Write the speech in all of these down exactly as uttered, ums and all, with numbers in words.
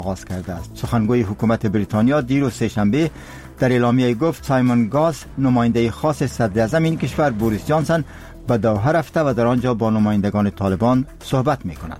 آغاز کرده است. سخنگوی حکومت بریتانیا دیروز سه‌شنبه در اعلامیه گفت سایمون گاز، نماینده خاص صدر اعظم این کشور بوریس جانسون به دوحه رفته و در آنجا با نمایندگان طالبان صحبت می‌کند.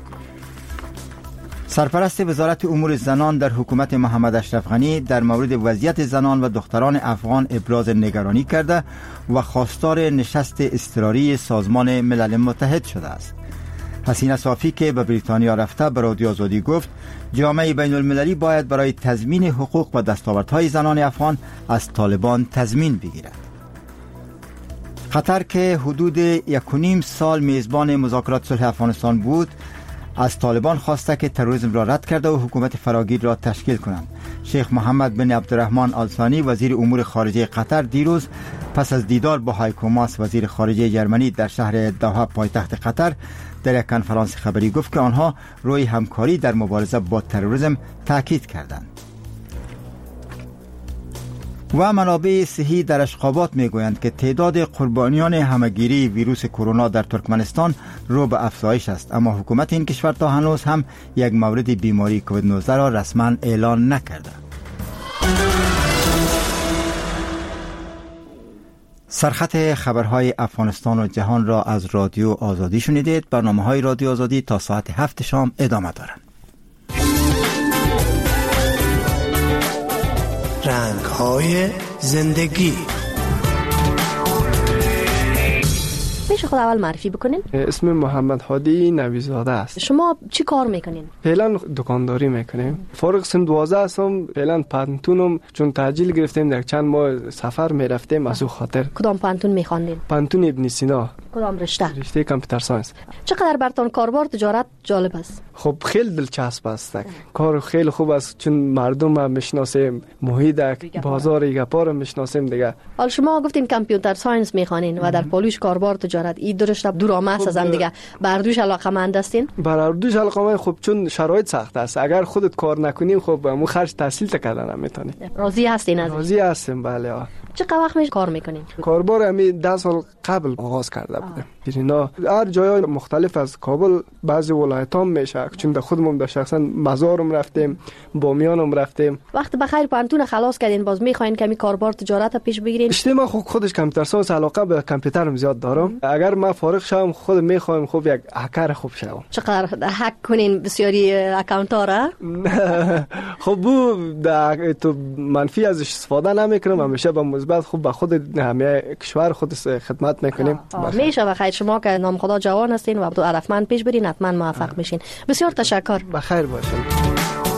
سرپرست وزارت امور زنان در حکومت محمد اشرف غنی در مورد وضعیت زنان و دختران افغان ابراز نگرانی کرده و خواستار نشست اضطراری سازمان ملل متحد شده است. حسینه صافی که به بریتانیا رفته به رادیو آزادی گفت جامعه بین المللی باید برای تضمین حقوق و دستاوردهای زنان افغان از طالبان تضمین بگیرد. قطر که حدود یک و نیم سال میزبان مذاکرات صلح افغانستان بود، از طالبان خواسته که تروریسم را رد کرده و حکومت فراگیر را تشکیل کنند. شیخ محمد بن عبدالرحمن آل ثانی وزیر امور خارجه قطر دیروز پس از دیدار با هایکو ماس وزیر خارجه جرمنی در شهر دوحه پایتخت قطر در یک کنفرانس خبری گفت که آنها روی همکاری در مبارزه با تروریسم تاکید کردند. و منابع صحی در اشخابات میگویند که تعداد قربانیان همهگیری ویروس کرونا در ترکمنستان رو به افزایش است، اما حکومت این کشور تا هنوز هم یک مورد بیماری کووید نوزده را رسما اعلان نکرده. سرخط خبرهای افغانستان و جهان را از رادیو آزادی شنیدید. برنامه‌های رادیو آزادی تا ساعت هفت شام ادامه دارند. رنگ‌های زندگی. میشه خود اول معرفی بکنین؟ اسم محمد هادی نویزاده است. شما چی کار میکنین؟ فعلا دکانداری میکنیم. فارغ سن دوازده هستم. فعلا پانتونم چون تعجیل گرفتیم در چند ماه سفر میرفتیم از او خاطر. کدام پانتون میخواندین؟ پانتون ابن سینا. کدام رشته؟ رشته کامپیوتر ساینس. چقدر براتون کاربار تجارت جالب است؟ خب خیلی دلچسب است. کار خیلی خوب است چون مردم هم میشناسیم، محیط بازار گپا رو میشناسیم دیگه. حال شما گفتین کامپیوتر ساینس میخوانین و در پالیش کاربار تجارت، این درشت دورامه است از دیگه. بردوش علاقه‌مند هستین؟ بردوش علاقه‌مند خب چون شرایط سخت است. اگر خودت کار نکنیم خب مو خرج تحصیل تکردن نمیتونی. راضی هستین از؟ راضی هستم بله. چقدر وقت میشه کار میکنین؟ کاربار همین ده سال قبل آغاز کرده بودم. اینا هر جای مختلف از کابل بعضی ولایت‌ها میشه چون در خودمون در شخصا مزارم رفتیم، بامیانم رفتیم. وقت بخیر پانتون خلاص کردین باز میخواین کمی کاربار تجارت پیش بگیرین؟ اشتما خود خودش کامپیوتر ساینس علاقه به کامپیوترم زیاد دارم. اگر ما فارغ شوم خود میخوایم خوب یک هکر خوب شوم. چقدر هک کنین بسیاری اکانت ها را؟ خب بو در تو منفی ازش استفاده نمیکنم، همیشه با مثبت خوب به خود همه کشور خود خدمت میکنیم. میشه بخیر شما که نام خدا جوان هستین و تو عرفمند پیش برین حتما موفق میشین. بسیار تشکر. بخیر باشین.